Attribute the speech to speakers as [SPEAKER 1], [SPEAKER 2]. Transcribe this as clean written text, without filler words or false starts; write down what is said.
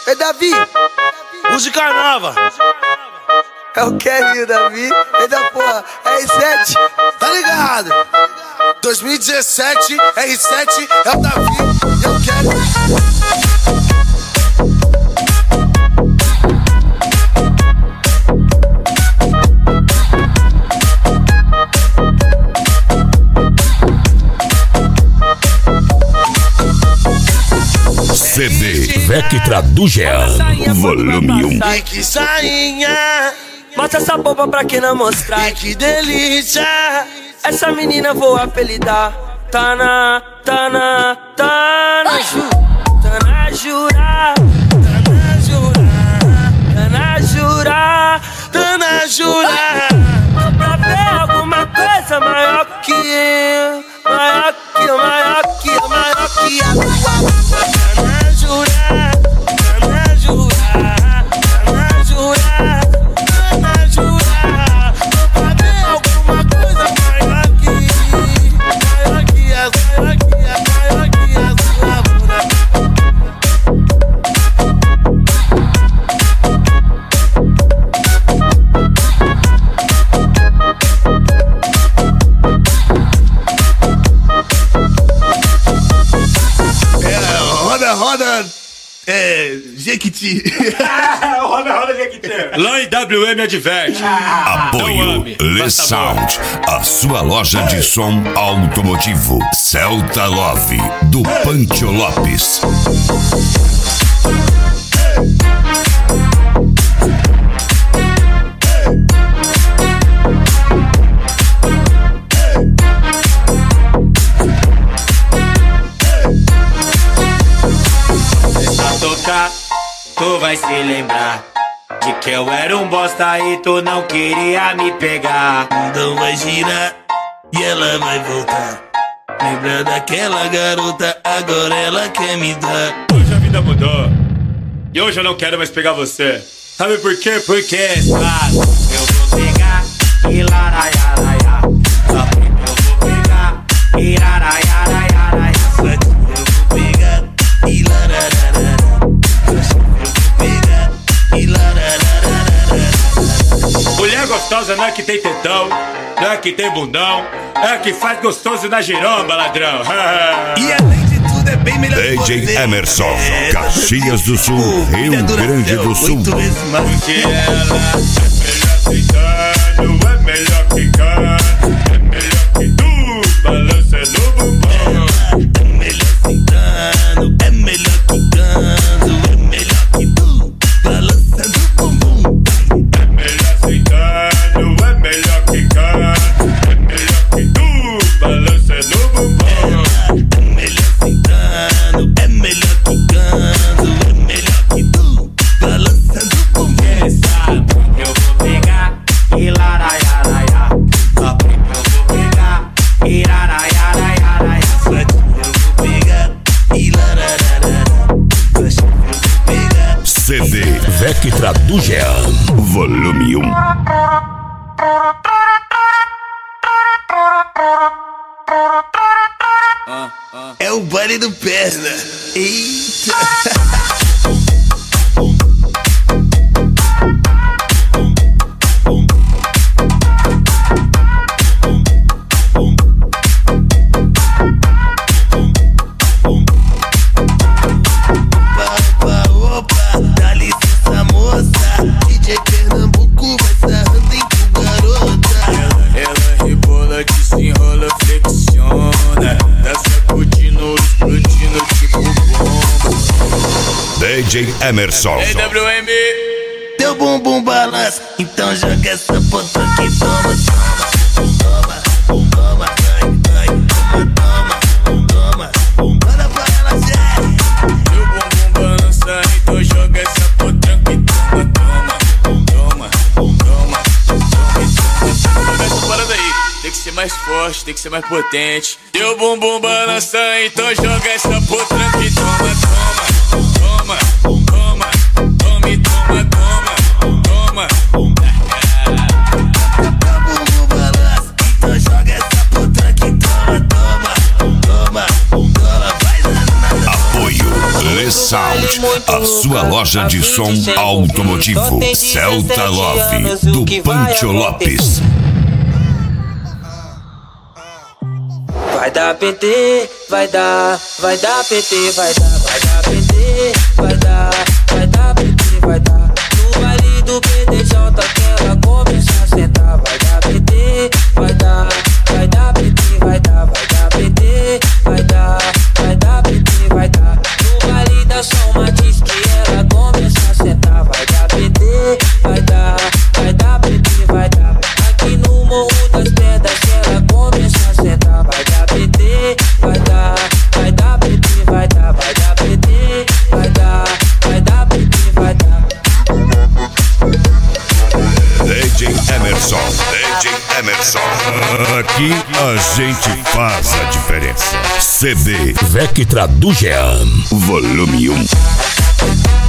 [SPEAKER 1] É Davi,
[SPEAKER 2] Música nova.
[SPEAKER 1] é o Kevin, o Davi. Eita porra, R7,
[SPEAKER 2] Tá ligado? 2017, R7 é o Davi. Eu quero.
[SPEAKER 3] CD Vectra do Jean, volume 1.
[SPEAKER 2] Ai, que sainha.
[SPEAKER 4] Mostra essa boba pra quem não mostrar.
[SPEAKER 2] Ai, que delícia.
[SPEAKER 4] Essa menina vou apelidar. Tana, Tana, Tana. Tana Jura. Tana Jura. Tana Jura.
[SPEAKER 2] Tana Jura.
[SPEAKER 4] Pra ver alguma coisa maior que eu. Maior que eu, maior que eu, maior que a tua.
[SPEAKER 2] Tana Jura. Tana Jura. Tana Jura. Tana Jura. Pra ver alguma coisa maior que a sua bunda. Roda, Jequiti.
[SPEAKER 5] Roda, Jequiti. Lá em WM Adverte.
[SPEAKER 3] Apoio Le Sound, a sua loja de som automotivo. Celta Love, do Pancho Lopes.
[SPEAKER 6] Tocar, tu vai se lembrar de que eu era um bosta e tu não queria me pegar.
[SPEAKER 2] Então vai girar e ela vai voltar. Lembra daquela garota, agora ela quer me dar.
[SPEAKER 5] Hoje a vida mudou e hoje eu não quero mais pegar você. Sabe por quê?
[SPEAKER 6] Porque claro, eu vou pegar e laraiaraia. Só que eu vou pegar e laraiaraia.
[SPEAKER 2] Só que eu vou pegar e larararara.
[SPEAKER 5] Mulher gostosa não é que tem tetão, não é que tem bundão, é que faz gostoso na giromba, ladrão.
[SPEAKER 2] E além de tudo é bem melhor que
[SPEAKER 3] DJ
[SPEAKER 2] você.
[SPEAKER 3] Emerson, Caxias do Sul, Rio Grande do Sul.
[SPEAKER 2] Muito vezes mais.
[SPEAKER 5] Porque ela é melhor sentando, é melhor ficando, é melhor que tu, balança no bumbum.
[SPEAKER 2] É melhor sentando, é melhor quicando, é melhor que tu, balançando o bumbum.
[SPEAKER 5] É melhor sentando, é melhor ficando, é melhor que tu, balança no bumbum.
[SPEAKER 2] É melhor sentando, é melhor quicando, é melhor que tu, balançando o bumbum.
[SPEAKER 6] Sabe que eu vou pegar e laraiaraia. Só que eu vou pegar e laraiaraia.
[SPEAKER 2] Só que eu vou pegar e larararara. Só que eu vou pegar.
[SPEAKER 3] CD Vectra do Jean, volume 1.
[SPEAKER 2] É o baile do perna. Eita. Opa, dá licença, moça. DJ Pernambuco vai sarrando em tu, garota.
[SPEAKER 6] Ela rebola, desenrola, flexiona. Tá sacudindo, explodindo tipo bomba.
[SPEAKER 3] DJ Emerson,
[SPEAKER 6] WM.
[SPEAKER 2] Teu bumbum balança, então joga essa potranca que toma, toma, toma, toma, ai, toma, toma, toma. Manda pra ela, Zé.
[SPEAKER 6] Meu bumbum balança, então joga essa potranca e toma, toma, toma, toma, toma. Começa a parada aí, tem que ser mais forte, tem que ser mais potente. Teu bumbum balança, então joga essa potranca e toma, toma, toma, toma, tome, toma, toma, toma.
[SPEAKER 2] Teu bumbum balança, então joga essa potranca que toma, toma, toma, toma. Vai danada.
[SPEAKER 3] apoio Le Sound, a sua loja de som automotivo. Celta Love, do Pancho Lopes.
[SPEAKER 4] Vai dar PT, vai dar PT, vai dar PT, vai dar PT, vai dar. No baile do PDJ que ela começa a sentar. Vai dar PT, vai dar PT, vai dar PT, vai dar PT, vai dar. No baile da São Matiz que ela começa a sentar. Vai dar PT, vai dar PT, vai dar. Aqui no Morro das Pedras que ela começa a sentar. Vai dar PT, vai dar PT, vai dar PT, vai dar PT, vai dar.
[SPEAKER 3] DJ Emerson. Aqui a gente faz a diferença. CD Vectra do Jean, volume 1.